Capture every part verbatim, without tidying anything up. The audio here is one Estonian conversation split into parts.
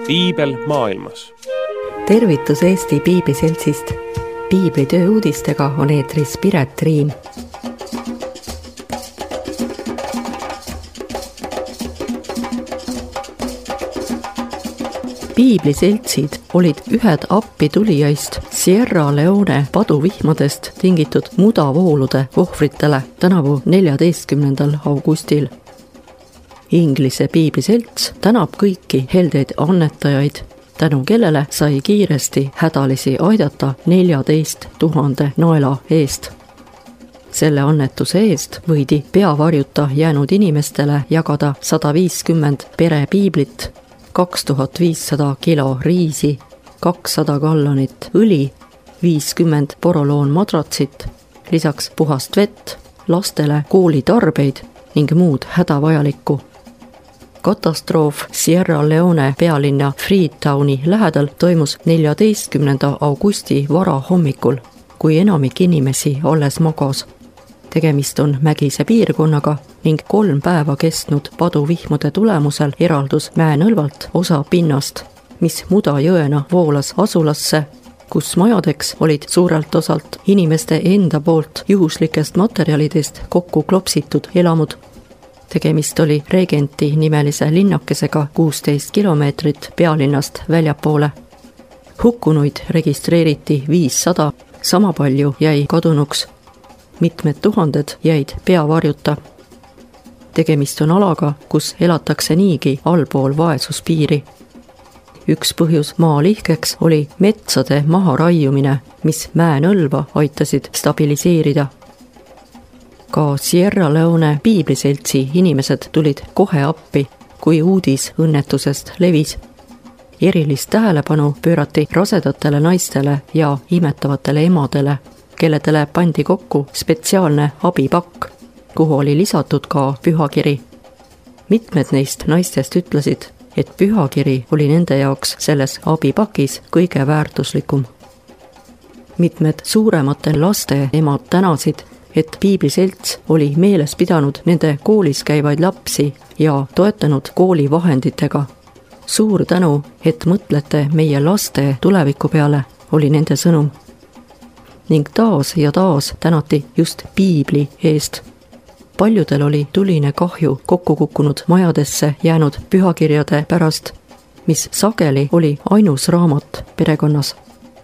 Piibel maailmas. Tervitus Eesti Piibliseltsist. Piiblitöö uudistega on eetris Piret Riim. Piibliseltsid olid ühed appitulijaist Sierra Leone paduvihmadest tingitud mudavoolude ohvritele tänavu neljateistkümnendal augustil. Inglise piibliselts tänab kõiki heldeid annetajaid, tänu kellele sai kiiresti hädalisi aidata neljateist tuhande naela eest. Selle annetuse eest võidi peavarjuta jäänud inimestele jagada sada viiskümmend perepiiblit, kaks tuhat viissada kilo riisi, kakssada gallonit õli, viiskümmend poroloon madratsit, lisaks puhast vett, lastele koolitarbeid ning muud hädavajalikku. Katastroof Sierra Leone pealinna Freetowni lähedal toimus neljateistkümnenda augusti varahommikul, kui enamik inimesi alles magas. Tegemist on mägise piirkonnaga ning kolm päeva kestnud paduvihmude tulemusel eraldus mäenõlvalt osa pinnast, mis Muda jõena voolas asulasse, kus majadeks olid suurelt osalt inimeste enda poolt juhuslikest materjalidest kokku klopsitud elamud. Tegemist oli Regenti nimelise linnakesega kuusteist kilomeetrit pealinnast väljapoole. Hukkunuid registreeriti viissada, sama palju jäi kadunuks. Mitmed tuhanded jäid peavarjuta. Tegemist on alaga, kus elatakse niigi allpool vaesuspiiri. Üks põhjus maa lihkeks oli metsade maharaiumine, mis mäenõlva aitasid stabiliseerida. Ka Sierra Leone piibliseltsi inimesed tulid kohe appi, kui uudis õnnetusest levis. Erilist tähelepanu pöörati rasedatele naistele ja imetavatele emadele, kelledele pandi kokku spetsiaalne abipakk, kuhu oli lisatud ka pühakiri. Mitmed neist naistest ütlesid, et pühakiri oli nende jaoks selles abipakis kõige väärtuslikum. Mitmed suuremate laste emad tänasid, et piibliselts oli meeles pidanud nende koolis käivaid lapsi ja toetanud kooli vahenditega. Suur tänu, et mõtlete meie laste tuleviku peale, oli nende sõnum. Ning taas ja taas tänati just piibli eest. Paljudel oli tuline kahju kokku kukkunud majadesse jäänud pühakirjade pärast, mis sageli oli ainus raamat perekonnas.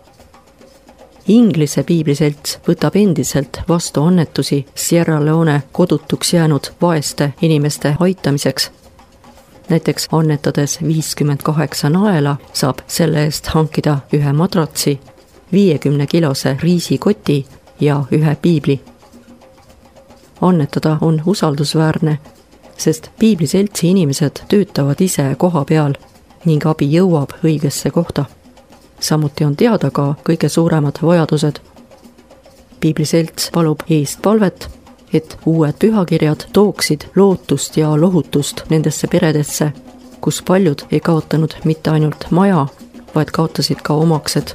Inglise piibliselts võtab endiselt vastu annetusi Sierra Leone kodutuks jäänud vaeste inimeste aitamiseks. Näiteks annetades viiskümmend kaheksa naela saab selle eest hankida ühe madratsi, viiekümne kilose riisikoti ja ühe piibli. Annetada on usaldusväärne, sest piibliseltsi inimesed töötavad ise koha peal ning abi jõuab õigesse kohta. Samuti on teada ka kõige suuremad vajadused. Piibliselts palub eest palvet, et uued pühakirjad tooksid lootust ja lohutust nendesse peredesse, kus paljud ei kaotanud mitte ainult maja, vaid kaotasid ka omaksed.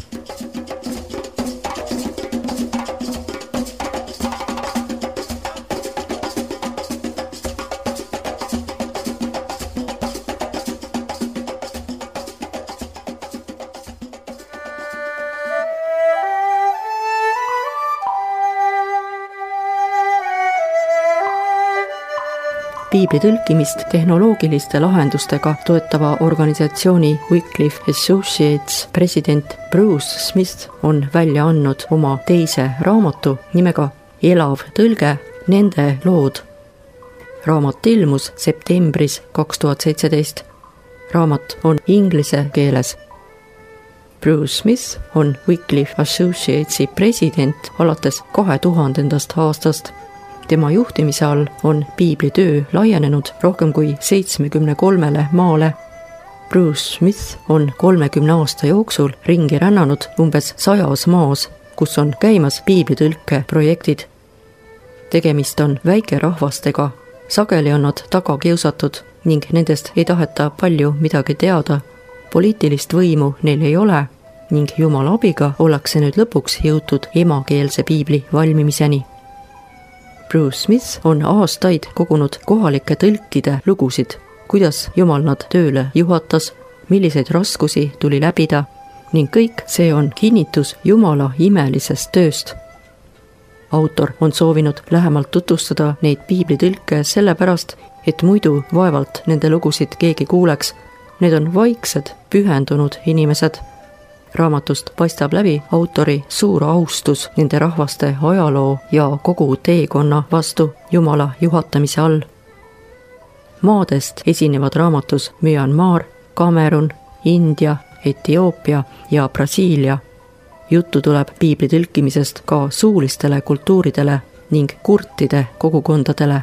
Piibli tõlkimist tehnoloogiliste lahendustega toetava organisatsiooni Wycliffe Associates president Bruce Smith on välja andnud oma teise raamatu nimega Elav tõlge, nende lood. Raamat ilmus septembris kaks tuhat seitseteist. Raamat on inglise keeles. Bruce Smith on Wycliffe Associatesi president alates kahe tuhandendast aastast. Tema juhtimise all on piiblitöö laienenud rohkem kui seitsmekümne kolmele maale. Bruce Smith on kolmekümne aasta jooksul ringi rännanud umbes sajas maas, kus on käimas piiblitõlke projektid. Tegemist on väikerahvastega, sageli on nad taga kiusatud ning nendest ei taheta palju midagi teada. Poliitilist võimu neil ei ole ning Jumala abiga ollakse nüüd lõpuks jõutud emakeelse piibli valmimiseni. Bruce Smith on aastaid kogunud kohalike tõlkide lugusid, kuidas Jumal nad tööle juhatas, milliseid raskusi tuli läbida ning kõik see on kinnitus Jumala imelisest tööst. Autor on soovinud lähemalt tutvustada neid piiblitõlke sellepärast, et muidu vaevalt nende lugusid keegi kuuleks. Need on vaiksed, pühendunud inimesed. Raamatust paistab läbi autori suur austus nende rahvaste ajaloo ja kogu teekonna vastu Jumala juhatamise all. Maadest esinevad raamatus Myanmar, Kamerun, India, Etioopia ja Brasiilia. Juttu tuleb piibli tõlkimisest ka suulistele kultuuridele ning kurtide kogukondadele.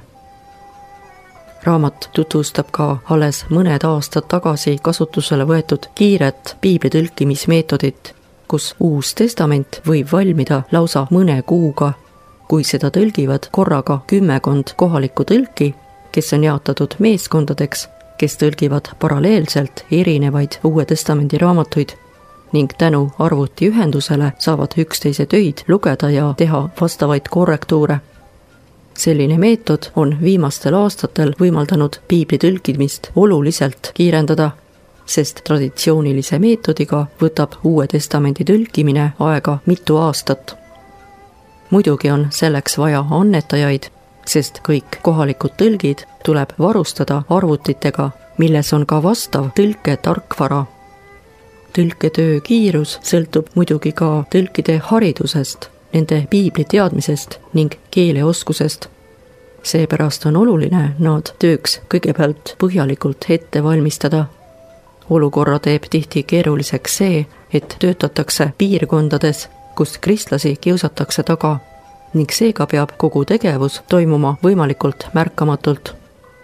Raamat tutvustab ka alles mõned aastad tagasi kasutusele võetud kiiret piibli tõlkimismeetodit, kus Uus Testament võib valmida lausa mõne kuuga, kui seda tõlgivad korraga kümmekond kohalikku tõlki, kes on jaotatud meeskondadeks, kes tõlgivad paralleelselt erinevaid Uue Testamendi raamatuid ning tänu arvutiühendusele saavad üksteise töid lugeda ja teha vastavaid korrektuure. Selline meetod on viimastel aastatel võimaldanud piibli tõlkimist oluliselt kiirendada, sest traditsioonilise meetodiga võtab Uue Testamendi tõlkimine aega mitu aastat. Muidugi on selleks vaja annetajaid, sest kõik kohalikud tõlgid tuleb varustada arvutitega, milles on ka vastav tõlketarkvara. Tõlketöö kiirus sõltub muidugi ka tõlkide haridusest, nende piibli teadmisest ning keeleoskusest. Seepärast on oluline nad tööks kõigepealt põhjalikult ette valmistada. Olukorra teeb tihti keeruliseks see, et töötatakse piirkondades, kus kristlasi kiusatakse taga ning seega peab kogu tegevus toimuma võimalikult märkamatult.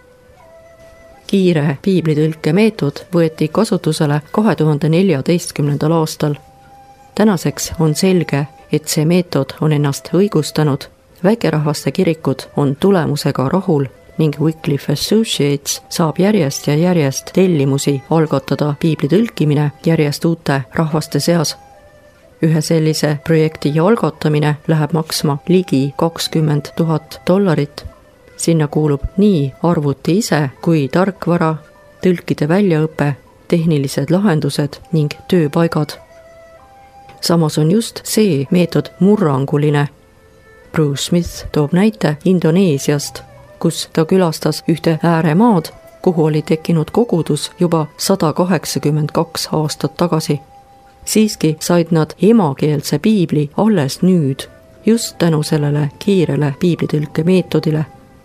Kiire piiblitõlke meetod võeti kasutusele kahe tuhande neljateistkümnendal aastal. Tänaseks on selge, et see meetod on ennast õigustanud, väikerahvaste kirikud on tulemusega rahul ning Wycliffe Associates saab järjest ja järjest tellimusi algatada piibli tõlkimine järjest uute rahvaste seas. Ühe sellise projekti algatamine läheb maksma ligi kakskümmend tuhat dollarit. Sinna kuulub nii arvuti ise kui tarkvara, tõlkide väljaõpe, tehnilised lahendused ning tööpaigad. Samas on just see meetod murranguline. Bruce Smith toob näite Indoneesiast, kus ta külastas ühte ääremaad, kuhu oli tekkinud kogudus juba sada kaheksakümmend kaks aastat tagasi. Siiski said nad emakeelse piibli alles nüüd, just tänu sellele kiirele piiblitõlke meetodile.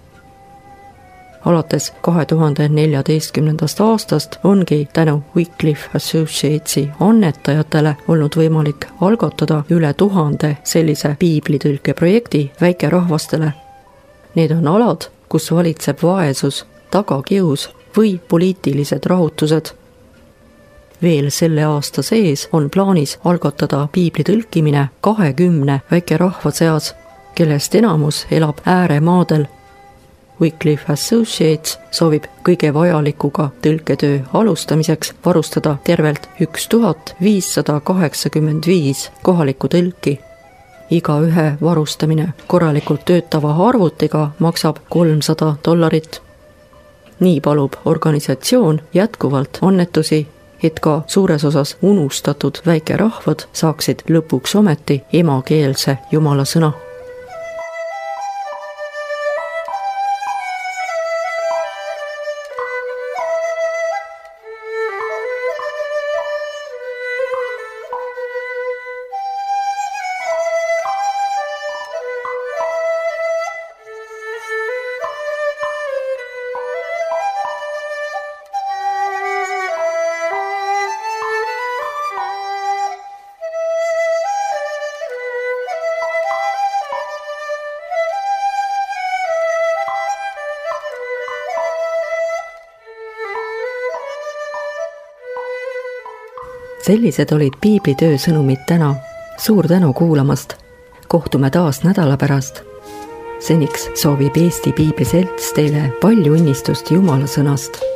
Alates kahe tuhande neljateistkümnendast aastast ongi tänu Wycliffe Associatesi annetajatele olnud võimalik algatada üle tuhande sellise piiblitõlke projekti väikerahvastele. Need on alad, kus valitseb vaesus, tagakius või poliitilised rahutused. Veel selle aasta sees on plaanis algatada piibli tõlkimine kahekümne väikerahva seas, kellest enamus elab ääremaadel. Wycliffe Associates soovib kõige vajalikuga tõlketöö alustamiseks varustada tervelt üks tuhat viissada kaheksakümmend viis kohalikku tõlki. Iga ühe varustamine korralikult töötava arvutiga maksab kolmsada dollarit. Nii palub organisatsioon jätkuvalt annetusi, et ka suures osas unustatud väikerahvad saaksid lõpuks ometi emakeelse Jumala sõna. Sellised olid piiblitöö sõnumid täna. Suur tänu kuulamast. Kohtume taas nädala pärast. Seniks soovib Eesti Piibliselts teile palju õnnistust Jumala sõnast.